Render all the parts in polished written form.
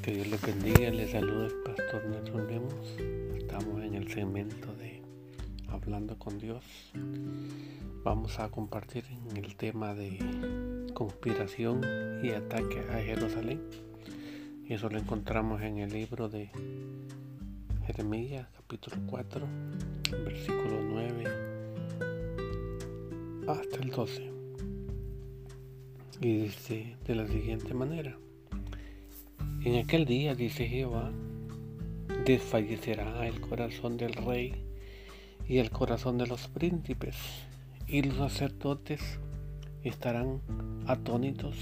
Que Dios les bendiga, les saluda el pastor Nelson Lemos. Estamos en el segmento de Hablando con Dios. Vamos a compartir en el tema de conspiración y ataque a Jerusalén. Y eso lo encontramos en el libro de Jeremías, capítulo 4, versículo 9 hasta el 12. Y dice de la siguiente manera: en aquel día, dice Jehová, desfallecerá el corazón del rey y el corazón de los príncipes, y los sacerdotes estarán atónitos,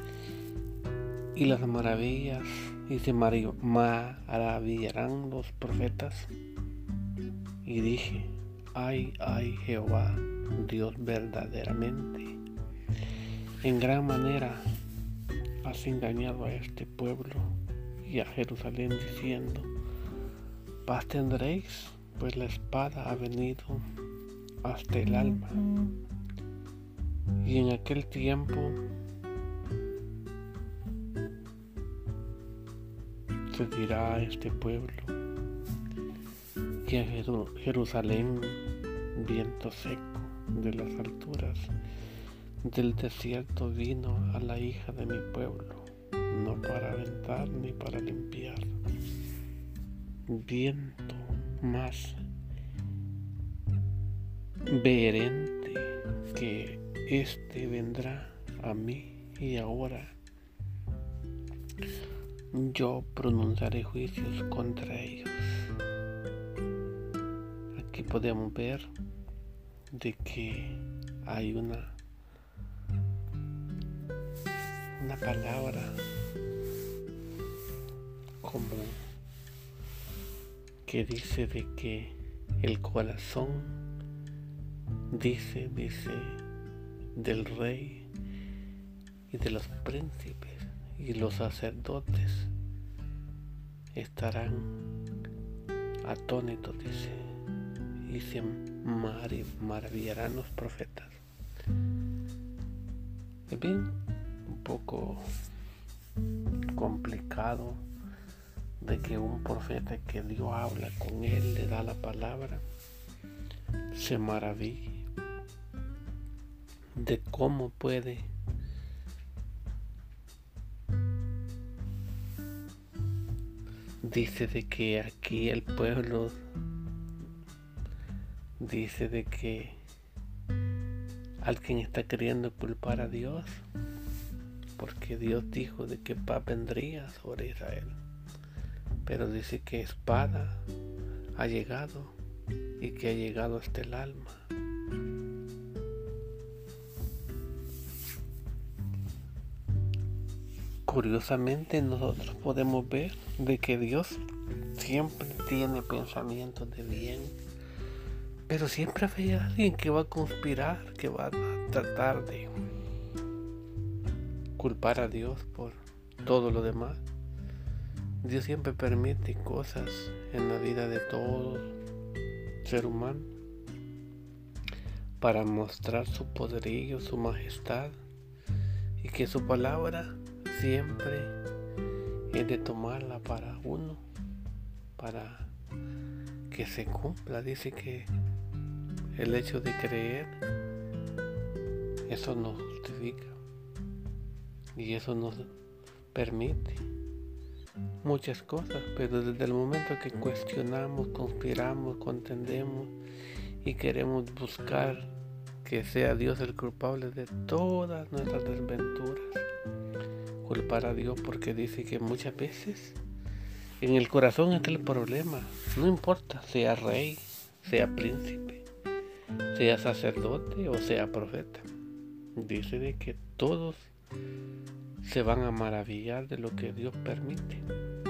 y las maravillas, y se maravillarán los profetas. Y dije: ay, Jehová, Dios, verdaderamente, en gran manera has engañado a este pueblo y a Jerusalén, diciendo: paz tendréis, pues la espada ha venido hasta el alma. Y en aquel tiempo se dirá a este pueblo y a Jerusalén: viento seco de las alturas del desierto vino a la hija de mi pueblo, no para aventar ni para limpiar. Viento más veherente que este vendrá a mí, y ahora yo pronunciaré juicios contra ellos. Aquí podemos ver de que hay una palabra como que dice de que el corazón dice del rey y de los príncipes y los sacerdotes estarán atónitos, dice, y se maravillarán los profetas. Es bien un poco complicado de que un profeta que Dios habla con él, le da la palabra, se maraville de cómo puede dice de que aquí el pueblo dice de que alguien está queriendo culpar a Dios, porque Dios dijo de que paz vendría sobre Israel, pero dice que espada ha llegado y que ha llegado hasta el alma. Curiosamente, nosotros podemos ver de que Dios siempre tiene pensamientos de bien, pero siempre hay alguien que va a conspirar, que va a tratar de culpar a Dios por todo lo demás. Dios siempre permite cosas en la vida de todo ser humano para mostrar su poderío, su majestad, y que su palabra siempre es de tomarla para uno, para que se cumpla. Dice que el hecho de creer, eso nos justifica y eso nos permite muchas cosas, pero desde el momento que cuestionamos, conspiramos, contendemos y queremos buscar que sea Dios el culpable de todas nuestras desventuras, culpar a Dios, porque dice que muchas veces en el corazón está el problema. No importa sea rey, sea príncipe, sea sacerdote o sea profeta, dice de que todos se van a maravillar de lo que Dios permite.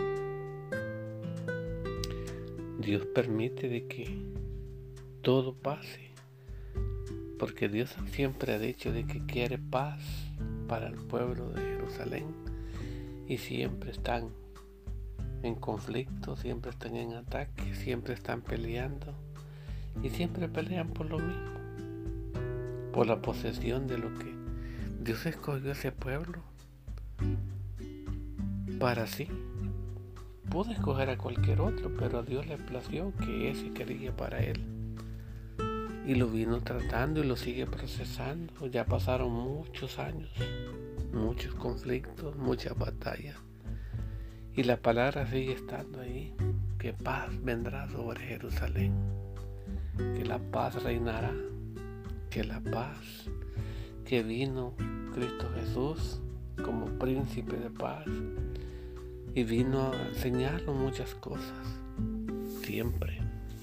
Dios permite de que todo pase, porque Dios siempre ha dicho de que quiere paz para el pueblo de Jerusalén, y siempre están en conflicto, siempre están en ataque, siempre están peleando, y siempre pelean por lo mismo, por la posesión de lo que Dios escogió ese pueblo para sí, pudo escoger a cualquier otro, pero a Dios le plació que ese quería para él. Y lo vino tratando y lo sigue procesando. Ya pasaron muchos años, muchos conflictos, muchas batallas. Y la palabra sigue estando ahí, que paz vendrá sobre Jerusalén, que la paz reinará, que la paz que vino Cristo Jesús como príncipe de paz y vino a enseñarnos muchas cosas. Siempre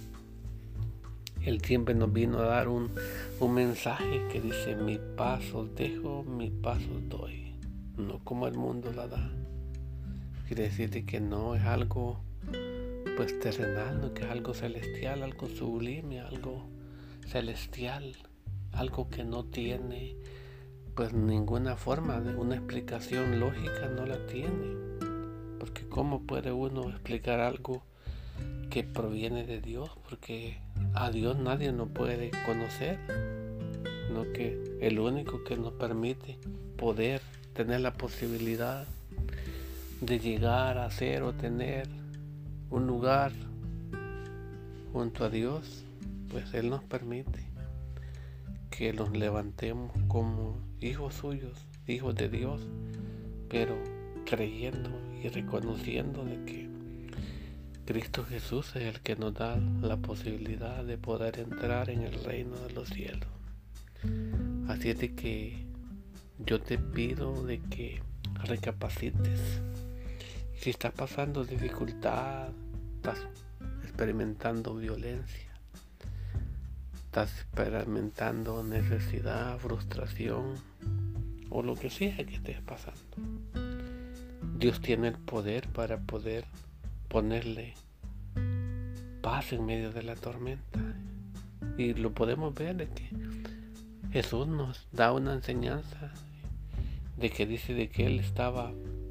Él siempre nos vino a dar un mensaje que dice: mi paz os dejo, mi paz os doy, no como el mundo la da. Quiere decir que no es algo pues terrenal, no, que es algo celestial, algo sublime, algo celestial, algo que no tiene pues ninguna forma de una explicación lógica, no la tiene. Porque ¿cómo puede uno explicar algo que proviene de Dios? Porque a Dios nadie nos puede conocer, no, que el único que nos permite poder tener la posibilidad de llegar a ser o tener un lugar junto a Dios, pues Él nos permite que nos levantemos como hijos suyos, hijos de Dios, pero creyendo y reconociendo de que Cristo Jesús es el que nos da la posibilidad de poder entrar en el reino de los cielos. Así es de que yo te pido de que recapacites. Si estás pasando dificultad, estás experimentando violencia, estás experimentando necesidad, frustración o lo que sea que estés pasando, Dios tiene el poder para poder ponerle paz en medio de la tormenta. Y lo podemos ver de que Jesús nos da una enseñanza de que dice de que Él estaba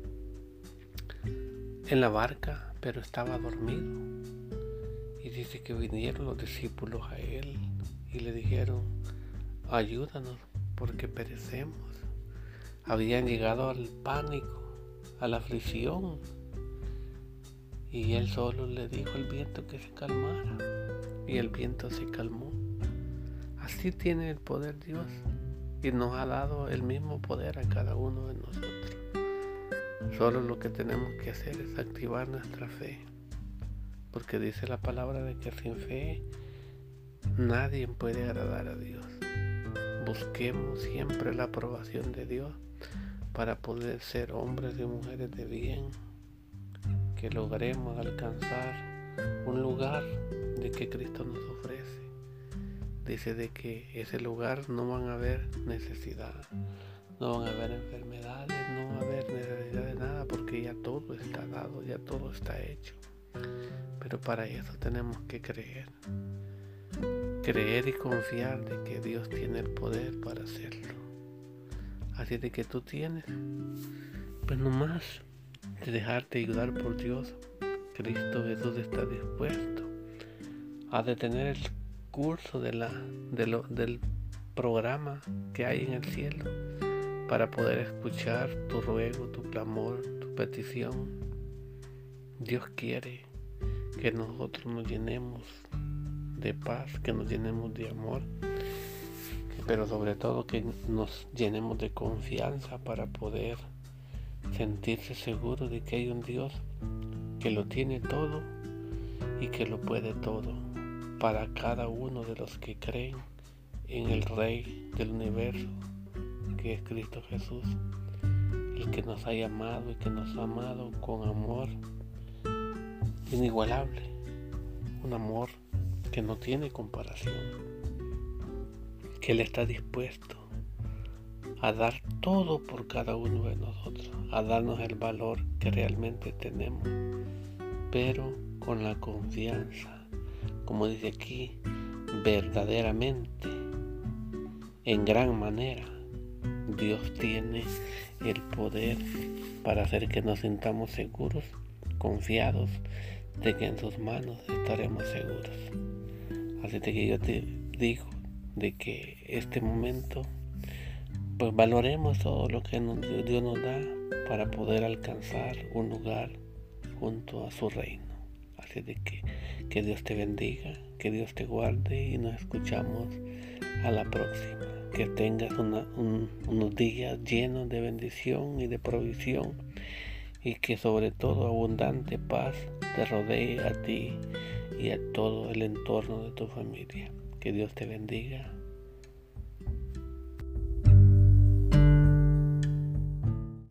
en la barca, pero estaba dormido. Y dice que vinieron los discípulos a Él y le dijeron: ayúdanos porque perecemos. Habían llegado al pánico, a la aflicción. Y Él solo le dijo al viento que se calmara. Y el viento se calmó. Así tiene el poder Dios. Y nos ha dado el mismo poder a cada uno de nosotros. Solo lo que tenemos que hacer es activar nuestra fe. Porque dice la palabra de que sin fe nadie puede agradar a Dios. Busquemos siempre la aprobación de Dios para poder ser hombres y mujeres de bien, que logremos alcanzar un lugar de que Cristo nos ofrece. Dice de que ese lugar no van a haber necesidad, no van a haber enfermedades, no va a haber necesidad de nada, porque ya todo está dado, ya todo está hecho. Pero para eso tenemos que creer y confiar de que Dios tiene el poder para hacerlo. Así de que tú tienes, pues nomás de dejarte ayudar por Dios. Cristo Jesús está dispuesto a detener el curso del programa que hay en el cielo para poder escuchar tu ruego, tu clamor, tu petición. Dios quiere que nosotros nos llenemos de paz, que nos llenemos de amor, pero sobre todo que nos llenemos de confianza para poder sentirse seguros de que hay un Dios que lo tiene todo y que lo puede todo para cada uno de los que creen en el Rey del universo, que es Cristo Jesús, el que nos ha llamado y que nos ha amado con amor inigualable, un amor que no tiene comparación, que Él está dispuesto a dar todo por cada uno de nosotros, a darnos el valor que realmente tenemos, pero con la confianza, como dice aquí, verdaderamente, en gran manera, Dios tiene el poder para hacer que nos sintamos seguros, confiados de que en sus manos estaremos seguros. Así que yo te digo de que este momento pues valoremos todo lo que Dios nos da para poder alcanzar un lugar junto a su reino. Así de que Dios te bendiga, que Dios te guarde y nos escuchamos a la próxima. Que tengas unos días llenos de bendición y de provisión, y que sobre todo abundante paz te rodee a ti y a todo el entorno de tu familia. Que Dios te bendiga.